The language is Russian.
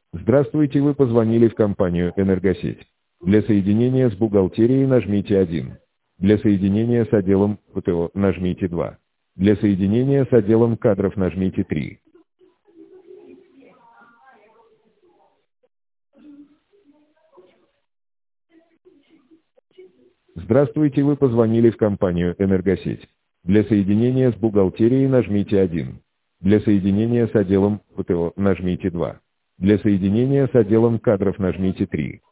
Здравствуйте, вы позвонили в компанию «Энергосеть». Для соединения с бухгалтерией нажмите 1. Для соединения с отделом ПТО нажмите 2. Для соединения с отделом кадров нажмите 3. Здравствуйте, вы позвонили в компанию «Энергосеть». Для соединения с бухгалтерией нажмите 1. Для соединения с отделом ПТО нажмите 2. Для соединения с отделом кадров нажмите 3.